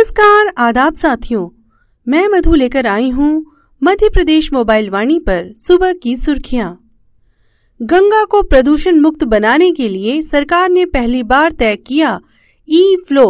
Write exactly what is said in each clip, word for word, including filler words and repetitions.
नमस्कार, आदाब साथियों, मैं मधु लेकर आई हूँ मध्य प्रदेश मोबाइल वाणी पर सुबह की सुर्खियाँ। गंगा को प्रदूषण मुक्त बनाने के लिए सरकार ने पहली बार तय किया ई फ्लो।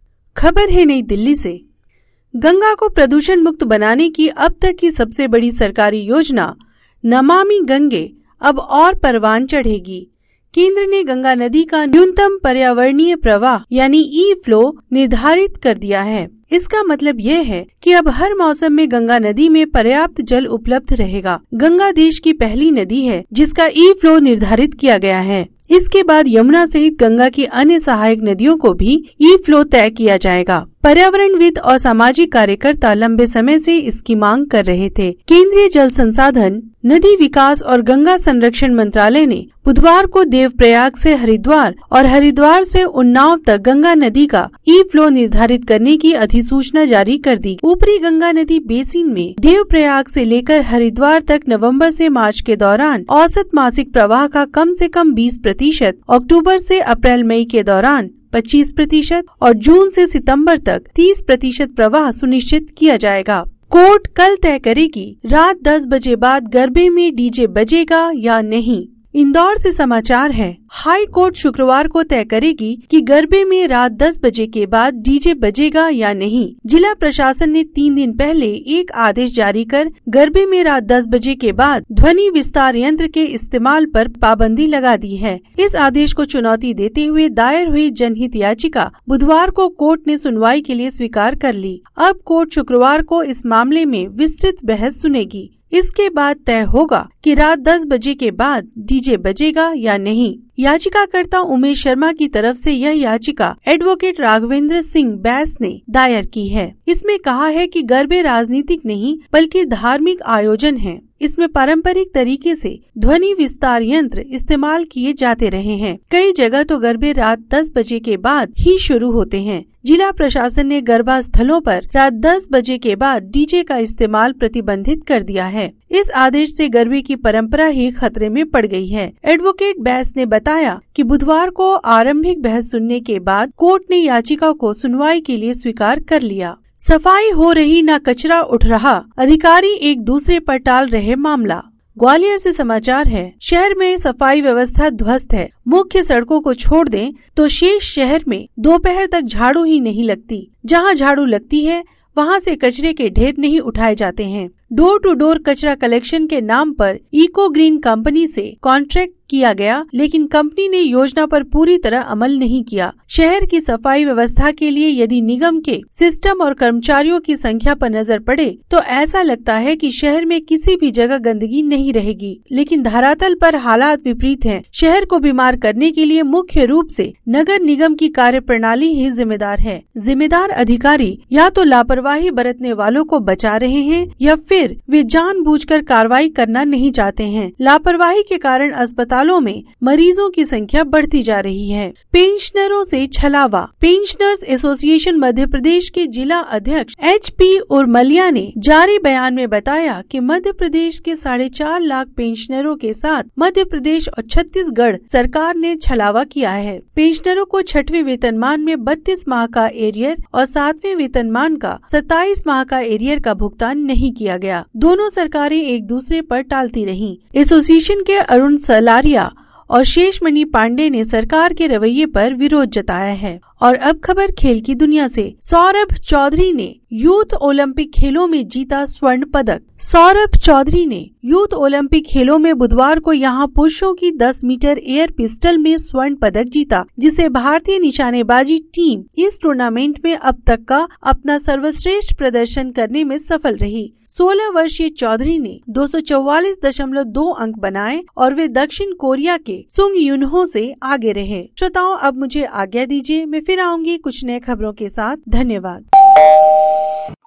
खबर है नई दिल्ली से। गंगा को प्रदूषण मुक्त बनाने की अब तक की सबसे बड़ी सरकारी योजना नमामि गंगे अब और परवान चढ़ेगी। केंद्र ने गंगा नदी का न्यूनतम पर्यावरणीय प्रवाह यानी ई फ्लो निर्धारित कर दिया है। इसका मतलब यह है कि अब हर मौसम में गंगा नदी में पर्याप्त जल उपलब्ध रहेगा। गंगा देश की पहली नदी है जिसका ई फ्लो निर्धारित किया गया है। इसके बाद यमुना सहित गंगा की अन्य सहायक नदियों को भी ई फ्लो तय किया जाएगा। पर्यावरणविद और सामाजिक कार्यकर्ता लंबे समय से इसकी मांग कर रहे थे। केंद्रीय जल संसाधन, नदी विकास और गंगा संरक्षण मंत्रालय ने बुधवार को देवप्रयाग से हरिद्वार और हरिद्वार से उन्नाव तक गंगा नदी का ई फ्लो निर्धारित करने की अधिसूचना जारी कर दी। ऊपरी गंगा नदी बेसिन में देवप्रयाग से लेकर हरिद्वार तक नवंबर से मार्च के दौरान औसत मासिक प्रवाह का कम से कम बीस प्रतिशत, अक्टूबर से अप्रैल मई के दौरान पच्चीस प्रतिशत और जून से सितंबर तक तीस प्रतिशत प्रवाह सुनिश्चित किया जाएगा। कोर्ट कल तय करेगी रात दस बजे बाद गरबे में डीजे बजेगा या नहीं। इंदौर से समाचार है। हाई कोर्ट शुक्रवार को तय करेगी कि गरबे में रात दस बजे के बाद डीजे बजेगा या नहीं। जिला प्रशासन ने तीन दिन पहले एक आदेश जारी कर गरबे में रात दस बजे के बाद ध्वनि विस्तार यंत्र के इस्तेमाल पर पाबंदी लगा दी है। इस आदेश को चुनौती देते हुए दायर हुई जनहित याचिका बुधवार को कोर्ट ने सुनवाई के लिए स्वीकार कर ली। अब कोर्ट शुक्रवार को इस मामले में विस्तृत बहस सुनेगी। इसके बाद तय होगा कि रात दस बजे के बाद डीजे बजेगा या नहीं। याचिकाकर्ता उमेश शर्मा की तरफ से यह याचिका एडवोकेट राघवेंद्र सिंह बैस ने दायर की है। इसमें कहा है कि गरबे राजनीतिक नहीं बल्कि धार्मिक आयोजन है। इसमें पारंपरिक तरीके से ध्वनि विस्तार यंत्र इस्तेमाल किए जाते रहे हैं। कई जगह तो गरबे रात दस बजे के बाद ही शुरू होते हैं। जिला प्रशासन ने गरबा स्थलों पर रात दस बजे के बाद डीजे का इस्तेमाल प्रतिबंधित कर दिया है। इस आदेश से गरबे की परंपरा ही खतरे में पड़ गई है। एडवोकेट बैस ने बताया कि बुधवार को आरंभिक बहस सुनने के बाद कोर्ट ने याचिका को सुनवाई के लिए स्वीकार कर लिया। सफाई हो रही ना कचरा उठ रहा, अधिकारी एक दूसरे पर टाल रहे मामला। ग्वालियर से समाचार है। शहर में सफाई व्यवस्था ध्वस्त है। मुख्य सड़कों को छोड़ दें तो शेष शहर में दोपहर तक झाड़ू ही नहीं लगती। जहां झाड़ू लगती है वहां से कचरे के ढेर नहीं उठाए जाते हैं। डोर टू डोर कचरा कलेक्शन के नाम पर इको ग्रीन कंपनी से कॉन्ट्रैक्ट किया गया, लेकिन कंपनी ने योजना पर पूरी तरह अमल नहीं किया। शहर की सफाई व्यवस्था के लिए यदि निगम के सिस्टम और कर्मचारियों की संख्या पर नजर पड़े तो ऐसा लगता है कि शहर में किसी भी जगह गंदगी नहीं रहेगी, लेकिन धरातल पर हालात विपरीत हैं। शहर को बीमार करने के लिए मुख्य रूप से नगर निगम की कार्यप्रणाली ही जिम्मेदार है। जिम्मेदार अधिकारी या तो लापरवाही बरतने वालों को बचा रहे हैं या फिर वे जानबूझकर कार्रवाई करना नहीं चाहते हैं। लापरवाही के कारण अस्पताल अस्पतालों में मरीजों की संख्या बढ़ती जा रही है। पेंशनरों से छलावा। पेंशनर्स एसोसिएशन मध्य प्रदेश के जिला अध्यक्ष एच पी उर्मलिया ने जारी बयान में बताया कि मध्य प्रदेश के साढ़े चार लाख पेंशनरों के साथ मध्य प्रदेश और छत्तीसगढ़ सरकार ने छलावा किया है। पेंशनरों को छठवें वेतनमान में बत्तीस माह का एरियर और सातवें वेतनमान का सत्ताईस माह का एरियर का भुगतान नहीं किया गया। दोनों सरकारें एक दूसरे पर टालती रहीं। एसोसिएशन के अरुण सलारिया और शेषमणि पांडे ने सरकार के रवैये पर विरोध जताया है। और अब खबर खेल की दुनिया से। सौरभ चौधरी ने यूथ ओलंपिक खेलों में जीता स्वर्ण पदक। सौरभ चौधरी ने यूथ ओलंपिक खेलों में बुधवार को यहां पुरुषों की दस मीटर एयर पिस्टल में स्वर्ण पदक जीता, जिसे भारतीय निशानेबाजी टीम इस टूर्नामेंट में अब तक का अपना सर्वश्रेष्ठ प्रदर्शन करने में सफल रही। सोलह वर्षीय चौधरी ने दो सौ चौवालीस दशमलव दो अंक बनाए और वे दक्षिण कोरिया के सुंग युनहो से आगे रहे। श्रोताओं, अब मुझे आज्ञा दीजिए, मैं फिर आऊंगी कुछ नए खबरों के साथ। धन्यवाद।